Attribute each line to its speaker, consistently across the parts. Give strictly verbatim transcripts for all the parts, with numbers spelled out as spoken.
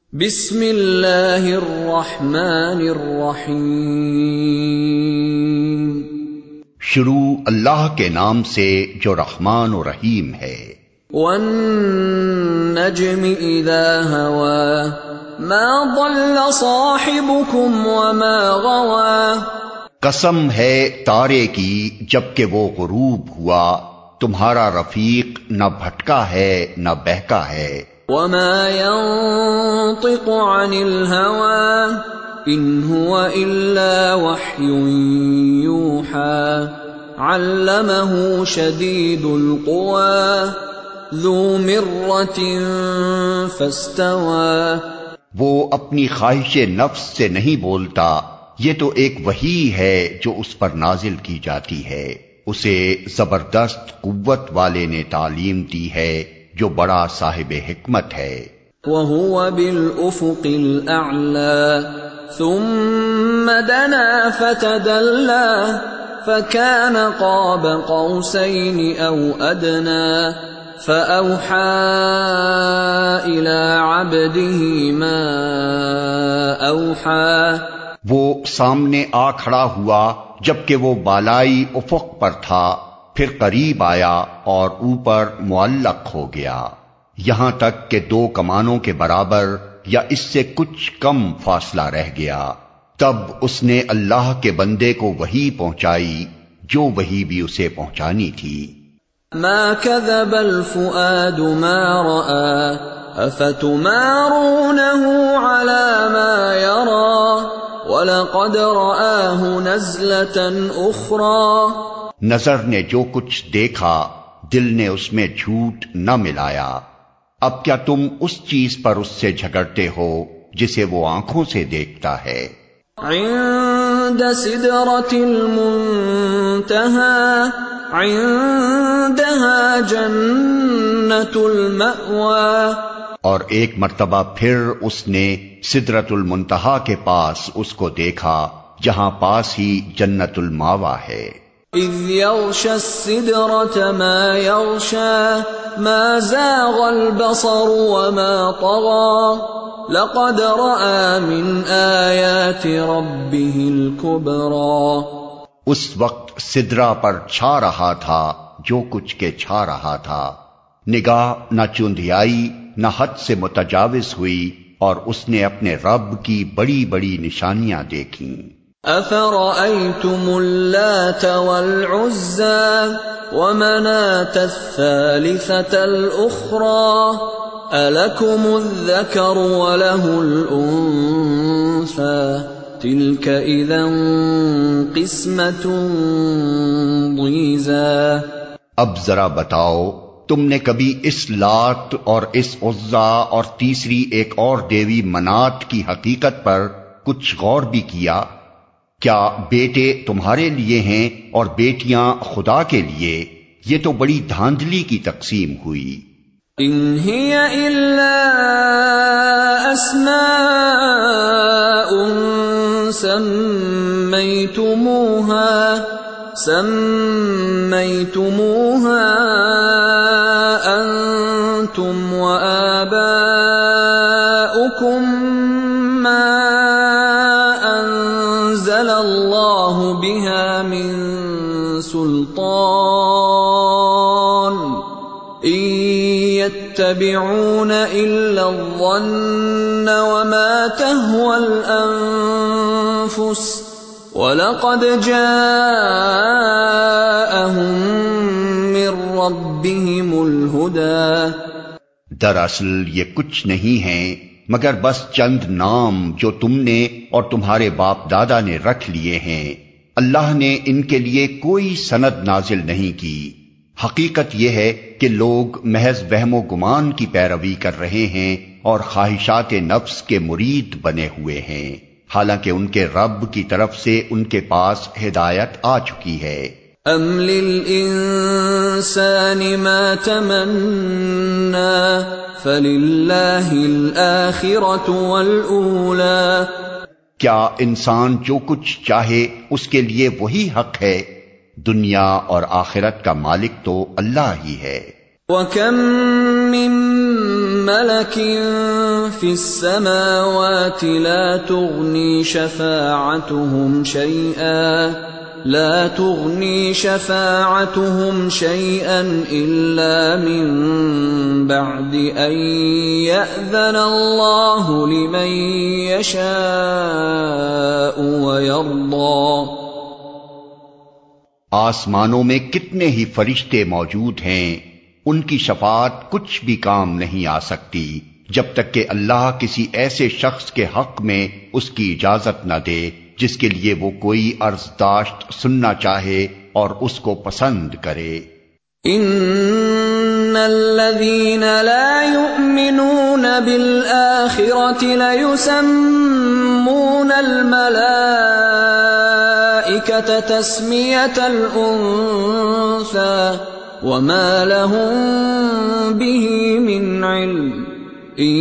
Speaker 1: بسم اللہ الرحمن الرحیم۔
Speaker 2: شروع اللہ کے نام سے جو رحمان و رحیم ہے۔
Speaker 1: والنجم اذا ہوا ما ضل صاحبکم وما غوا۔
Speaker 2: قسم ہے تارے کی جبکہ وہ غروب ہوا، تمہارا رفیق نہ بھٹکا ہے نہ بہکا ہے۔
Speaker 1: وما ينطق عن الهوى ان هو الا وحي يوحى علمه شديد القوى ذو مرة فاستوى۔
Speaker 2: وہ اپنی خواہش نفس سے نہیں بولتا، یہ تو ایک وحی ہے جو اس پر نازل کی جاتی ہے، اسے زبردست قوت والے نے تعلیم دی ہے جو بڑا صاحب حکمت ہے۔
Speaker 1: وَهُوَ بِالْأُفُقِ الْأَعْلَى ثُمَّ دَنَا فَتَدَلَّى فَكَانَ قَابَ قَوْسَيْنِ أَوْ أَدْنَى فَأَوْحَى إِلَى عَبْدِهِ مَا أَوْحَى۔
Speaker 2: وہ سامنے آ کھڑا ہوا جبکہ وہ بالائی افق پر تھا، پھر قریب آیا اور اوپر معلق ہو گیا، یہاں تک کہ دو کمانوں کے برابر یا اس سے کچھ کم فاصلہ رہ گیا، تب اس نے اللہ کے بندے کو وحی پہنچائی جو وحی بھی اسے پہنچانی تھی۔
Speaker 1: ما كذب الفؤاد ما رأى افتمارونه على ما يرى ولقد رآه نزلة اخرى۔
Speaker 2: نظر نے جو کچھ دیکھا دل نے اس میں جھوٹ نہ ملایا، اب کیا تم اس چیز پر اس سے جھگڑتے ہو جسے وہ آنکھوں سے دیکھتا ہے۔
Speaker 1: عند سدرة المنتہى عندها جنة المأوى۔
Speaker 2: اور ایک مرتبہ پھر اس نے سدرۃ المنتہا کے پاس اس کو دیکھا جہاں پاس ہی جنت الماوا ہے۔
Speaker 1: اذ یغشی السدرة ما یغشی ما زاغ البصر وما طغى لقد رأى من آیات ربه الكبرى۔
Speaker 2: اس وقت سدرا پر چھا رہا تھا جو کچھ کے چھا رہا تھا، نگاہ نہ چندھیائی نہ حد سے متجاوز ہوئی، اور اس نے اپنے رب کی بڑی بڑی نشانیاں دیکھیں۔
Speaker 1: أَفَرَأَيْتُمُ اللَّاتَ وَالْعُزَّى وَمَنَاةَ الثَّالِثَةَ الْأُخْرَى أَلَكُمُ الذَّكَرُ وَلَهُ الْأُنثَى تِلْكَ إِذًا قِسْمَةٌ ضِیزَى۔
Speaker 2: اب ذرا بتاؤ، تم نے کبھی اس لات اور اس عزا اور تیسری ایک اور دیوی منات کی حقیقت پر کچھ غور بھی کیا؟ کیا بیٹے تمہارے لیے ہیں اور بیٹیاں خدا کے لیے؟ یہ تو بڑی دھاندلی کی تقسیم ہوئی۔
Speaker 1: ان ہی الا اسماء سمیتموها سمیتموها انتم وآباؤکم ما انزل اللہ بها من سلطان ان يتبعون الا الظن وما تهوى الانفس وَلَقَدْ جَاءَهُم مِّن رَّبِّهِمُ الْهُدَىٰ۔
Speaker 2: دراصل یہ کچھ نہیں ہیں مگر بس چند نام جو تم نے اور تمہارے باپ دادا نے رکھ لیے ہیں، اللہ نے ان کے لیے کوئی سند نازل نہیں کی۔ حقیقت یہ ہے کہ لوگ محض وہم و گمان کی پیروی کر رہے ہیں اور خواہشات نفس کے مرید بنے ہوئے ہیں، حالانکہ ان کے رب کی طرف سے ان کے پاس ہدایت آ چکی ہے۔
Speaker 1: ام للانسان ما تمنا فللہ الآخرۃ والأولی۔
Speaker 2: کیا انسان جو کچھ چاہے اس کے لیے وہی حق ہے؟ دنیا اور آخرت کا مالک تو اللہ ہی ہے۔
Speaker 1: وَكَم من ملك في السماوات لا تغني شفاعتهم شيئا لا تغني شفاعتهم شيئا إلا من بعد أن يأذن الله لمن يشاء ويرضى۔
Speaker 2: آسمانوں میں کتنے ہی فرشتے موجود ہیں، ان کی شفاعت کچھ بھی کام نہیں آ سکتی جب تک کہ اللہ کسی ایسے شخص کے حق میں اس کی اجازت نہ دے جس کے لیے وہ کوئی عرض داشت سننا چاہے اور اس کو پسند کرے۔
Speaker 1: ان الذين لا يؤمنون بالآخرة ليسمون الملائكة تسمية الأنثى وما لهم به من علم إن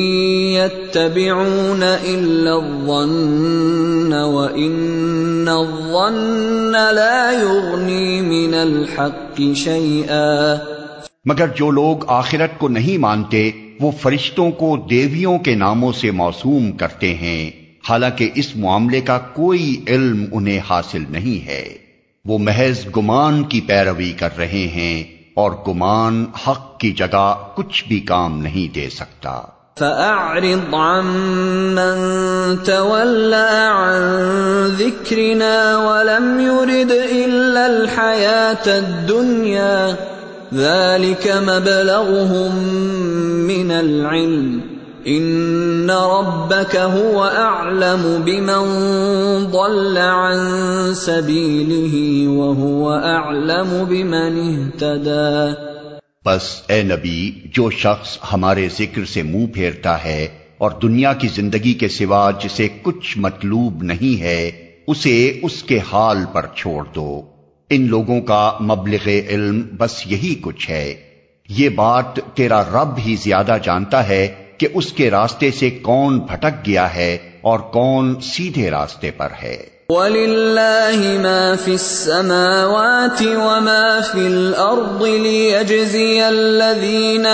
Speaker 1: يتبعون إلا الظن وإن الظن لا يغني من الحق شيئا۔
Speaker 2: مگر جو لوگ آخرت کو نہیں مانتے وہ فرشتوں کو دیویوں کے ناموں سے موسوم کرتے ہیں، حالانکہ اس معاملے کا کوئی علم انہیں حاصل نہیں ہے، وہ محض گمان کی پیروی کر رہے ہیں اور گمان حق کی جگہ کچھ بھی کام نہیں دے سکتا۔
Speaker 1: فَأَعْرِضْ عَمَّن تَوَلَّىٰ عَن ذِكْرِنَا وَلَمْ يُرِدْ إِلَّا الْحَيَاةَ الدُّنْيَا ذَلِكَ مَبْلَغُهُم مِّنَ الْعِلْمِ إِنَّ رَبَّكَ هُوَ أَعْلَمُ بِمَن ضَلَّ عَن سَبِيلِهِ وَهُوَ أَعْلَمُ بِمَنِ اهْتَدَىٰ۔
Speaker 2: بس اے نبی، جو شخص ہمارے ذکر سے منہ پھیرتا ہے اور دنیا کی زندگی کے سوا جسے کچھ مطلوب نہیں ہے اسے اس کے حال پر چھوڑ دو۔ ان لوگوں کا مبلغ علم بس یہی کچھ ہے، یہ بات تیرا رب ہی زیادہ جانتا ہے کہ اس کے راستے سے کون بھٹک گیا ہے اور کون سیدھے راستے پر ہے۔
Speaker 1: وَلِلَّهِ مَا فِي السَّمَاوَاتِ وَمَا فِي الْأَرْضِ لِيَجْزِيَ الَّذِينَ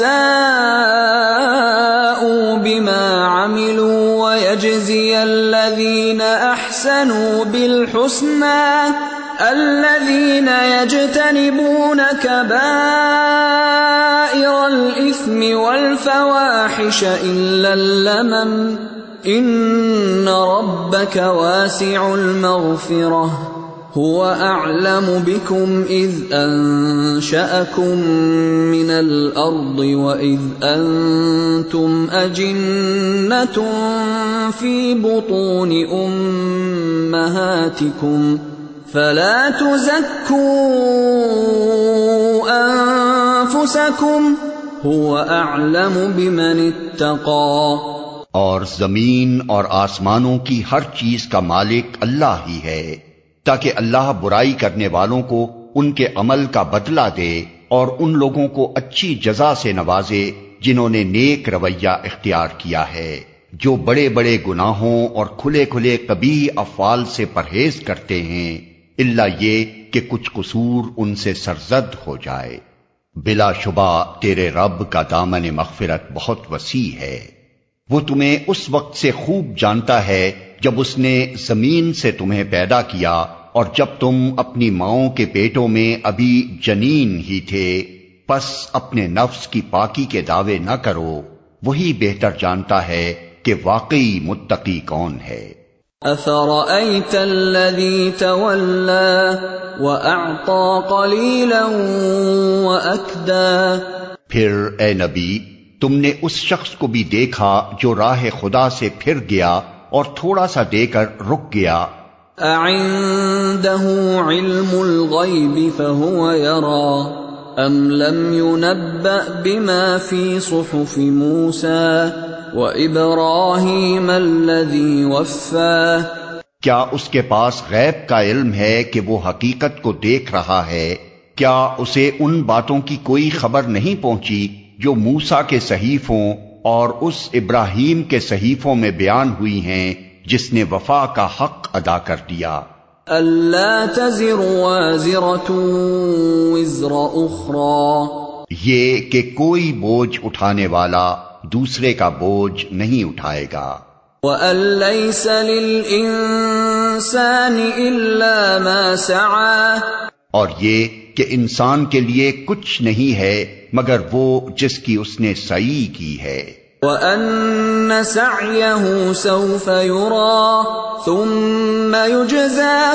Speaker 1: أَسَاءُوا بِمَا عَمِلُوا وَيَجْزِيَ الَّذِينَ أَحْسَنُوا بِالْحُسْنَى الَّذِينَ يَجْتَنِبُونَ كَبَائِرَ الْإِثْمِ وَالْفَوَاحِشَ إِلَّا اللَّمَمَ إِنَّ رَبَّكَ وَاسِعُ الْمَغْفِرَةِ هُوَ أَعْلَمُ بِكُمْ إِذْ أَنشَأَكُم مِّنَ الْأَرْضِ وَإِذْ أَنتُمْ أَجِنَّةٌ فِي بُطُونِ أُمَّهَاتِكُمْ فَلَا تُزَكُّوا أَنفُسَكُمْ هُوَ أَعْلَمُ بِمَنِ اتَّقَىٰ۔
Speaker 2: اور زمین اور آسمانوں کی ہر چیز کا مالک اللہ ہی ہے، تاکہ اللہ برائی کرنے والوں کو ان کے عمل کا بدلہ دے اور ان لوگوں کو اچھی جزا سے نوازے جنہوں نے نیک رویہ اختیار کیا ہے، جو بڑے بڑے گناہوں اور کھلے کھلے قبیح افعال سے پرہیز کرتے ہیں، الا یہ کہ کچھ قصور ان سے سرزد ہو جائے۔ بلا شبہ تیرے رب کا دامن مغفرت بہت وسیع ہے، وہ تمہیں اس وقت سے خوب جانتا ہے جب اس نے زمین سے تمہیں پیدا کیا اور جب تم اپنی ماؤں کے پیٹوں میں ابھی جنین ہی تھے، پس اپنے نفس کی پاکی کے دعوے نہ کرو، وہی بہتر جانتا ہے کہ واقعی متقی کون ہے۔
Speaker 1: أَفَرَأَيْتَ الَّذِي تَوَلَّىٰ وَأَعْطَىٰ قَلِيلًا وَأَكْدَىٰ۔
Speaker 2: پھر اے نبی، تم نے اس شخص کو بھی دیکھا جو راہ خدا سے پھر گیا اور تھوڑا سا دے کر رک گیا۔
Speaker 1: أَعِندَهُ عِلْمُ الْغَيْبِ فَهُوَ يَرَىٰ أَمْ لَمْ يُنَبَّأْ بِمَا فِي صُحُفِ مُوسَىٰ وَإِبْرَاهِيمَ الَّذِي وَفَّىٰ۔
Speaker 2: کیا اس کے پاس غیب کا علم ہے کہ وہ حقیقت کو دیکھ رہا ہے؟ کیا اسے ان باتوں کی کوئی خبر نہیں پہنچی جو موسیٰ کے صحیفوں اور اس ابراہیم کے صحیفوں میں بیان ہوئی ہیں جس نے وفا کا حق ادا کر دیا؟
Speaker 1: أَلَّا تَزِرُ وَازِرَةٌ وِزْرَ أُخْرَىٰ
Speaker 2: یہ کہ کوئی بوجھ اٹھانے والا دوسرے کا بوجھ نہیں اٹھائے گا۔
Speaker 1: وَأَن لَّيْسَ لِلْإِنسَانِ إِلَّا مَا سَعَىٰ،
Speaker 2: اور یہ کہ انسان کے لیے کچھ نہیں ہے مگر وہ جس کی اس نے سعی کی ہے۔
Speaker 1: وَأَنَّ سَعْيَهُ سَوْفَ يُرَىٰ ثُمَّ يُجْزَاهُ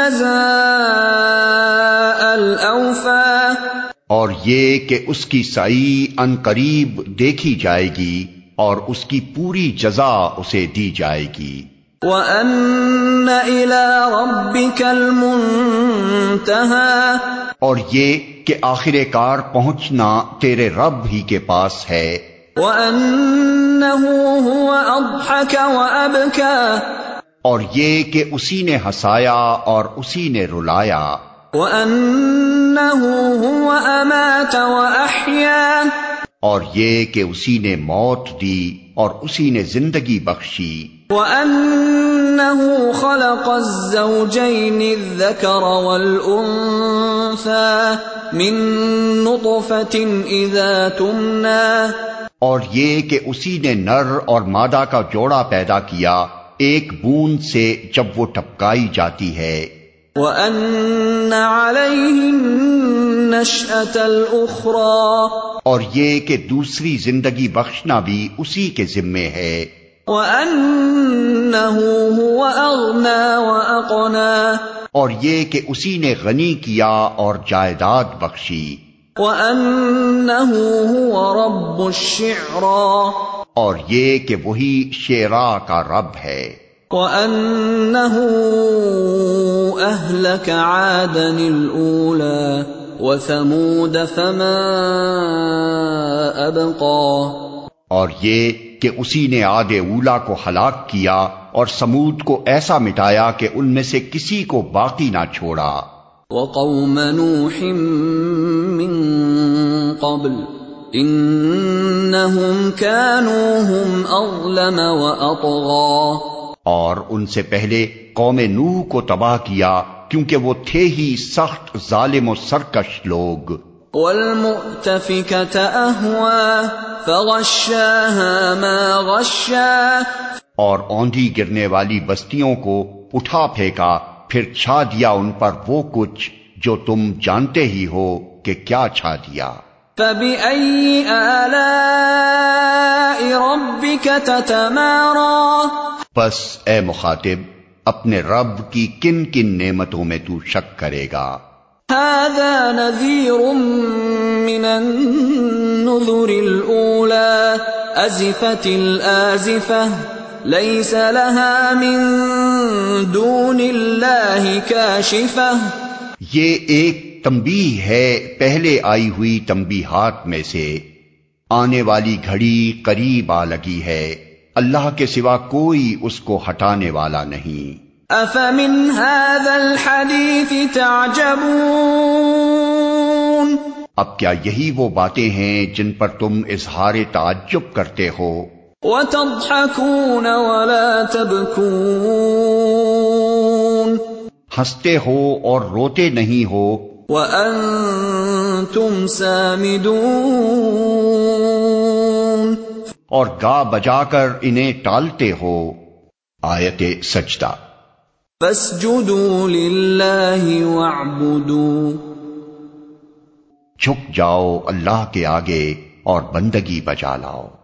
Speaker 1: الْجَزَاءَ الْأَوْفَىٰ،
Speaker 2: اور یہ کہ اس کی سعی ان قریب دیکھی جائے گی اور اس کی پوری جزا اسے دی جائے گی۔
Speaker 1: وَأَنَّ إِلَىٰ رَبِّكَ الْمُنتَهَىٰ،
Speaker 2: اور یہ کہ آخر کار پہنچنا تیرے رب ہی کے پاس ہے۔
Speaker 1: وَأَنَّهُ هُوَ أَضْحَكَ وَأَبْكَىٰ،
Speaker 2: اور یہ کہ اسی نے ہنسایا اور اسی نے رلایا۔
Speaker 1: وَأَنَّهُ هُوَ أَمَاتَ وَأَحْيَا،
Speaker 2: اور یہ کہ اسی نے موت دی اور اسی نے زندگی بخشی۔
Speaker 1: وَأَنَّهُ خَلَقَ الزَّوْجَيْنِ الذَّكَرَ وَالْأُنثَىٰ مِن نُّطْفَةٍ إِذَا تُمْنَىٰ،
Speaker 2: اور یہ کہ اسی نے نر اور مادہ کا جوڑا پیدا کیا ایک بوند سے جب وہ ٹپکائی جاتی ہے۔
Speaker 1: وَأَنَّ عَلَيْهِ النَّشْأَةَ الْأُخْرَىٰ،
Speaker 2: اور یہ کہ دوسری زندگی بخشنا بھی اسی کے ذمے ہے۔
Speaker 1: وَأَنَّهُ هُوَ أَغْنَىٰ وَأَقْنَىٰ،
Speaker 2: اور یہ کہ اسی نے غنی کیا اور جائیداد بخشی۔
Speaker 1: وَأَنَّهُ هُوَ رَبُّ الشِّعْرَىٰ،
Speaker 2: اور یہ کہ وہی شعراء کا رب ہے۔
Speaker 1: وَأَنَّهُ أَهْلَكَ عَادًا الْأُولَىٰ وَثَمُودَ فَمَا أَبْقَىٰ،
Speaker 2: اور یہ کہ اسی نے عاد اولا کو ہلاک کیا اور سمود کو ایسا مٹایا کہ ان میں سے کسی کو باقی نہ چھوڑا۔
Speaker 1: وَقَوْمَ نُوحٍ مِّن قَبْلُ إِنَّهُمْ كَانُوا هُمْ أَظْلَمَ وَأَطْغَىٰ،
Speaker 2: اور ان سے پہلے قوم نوح کو تباہ کیا کیونکہ وہ تھے ہی سخت ظالم و سرکش لوگ۔
Speaker 1: وَالْمُؤْتَفِكَةَ أَهْوَىٰ فَغَشَّاهَا مَا غَشَّىٰ،
Speaker 2: اور اوندھی گرنے والی بستیوں کو اٹھا پھینکا پھر چھا دیا ان پر وہ کچھ جو تم جانتے ہی ہو کہ کیا چھا دیا۔
Speaker 1: فَبِأَيِّ آلَاءِ رَبِّكَ تَتَمَارَىٰ،
Speaker 2: بس اے مخاطب اپنے رب کی کن کن نعمتوں میں تو شک کرے گا۔
Speaker 1: هَٰذَا نَذِيرٌ مِّنَ النُّذُرِ الْأُولَىٰ أَزِفَتِ الْآزِفَةُ لَيْسَ لَهَا مِن دُونِ اللَّهِ كَاشِفَةٌ،
Speaker 2: یہ ایک تنبیہ ہے پہلے آئی ہوئی تنبیہات میں سے، آنے والی گھڑی قریب آ لگی ہے، اللہ کے سوا کوئی اس کو ہٹانے والا نہیں۔
Speaker 1: أَفَمِنْ هَٰذَا الْحَدِيثِ تَعْجَبُونَ،
Speaker 2: اب کیا یہی وہ باتیں ہیں جن پر تم اظہار تعجب کرتے ہو؟
Speaker 1: وَتَضْحَكُونَ وَلَا تَبْكُونَ،
Speaker 2: ہنستے ہو اور روتے نہیں ہو،
Speaker 1: وَأَنتُمْ سَامِدُونَ،
Speaker 2: اور گا بجا کر انہیں ٹالتے ہو۔ آیت سجدہ۔
Speaker 1: فَاسْجُدُوا لِلَّهِ وَاعْبُدُوا،
Speaker 2: جھک جاؤ اللہ کے آگے اور بندگی بجا لاؤ۔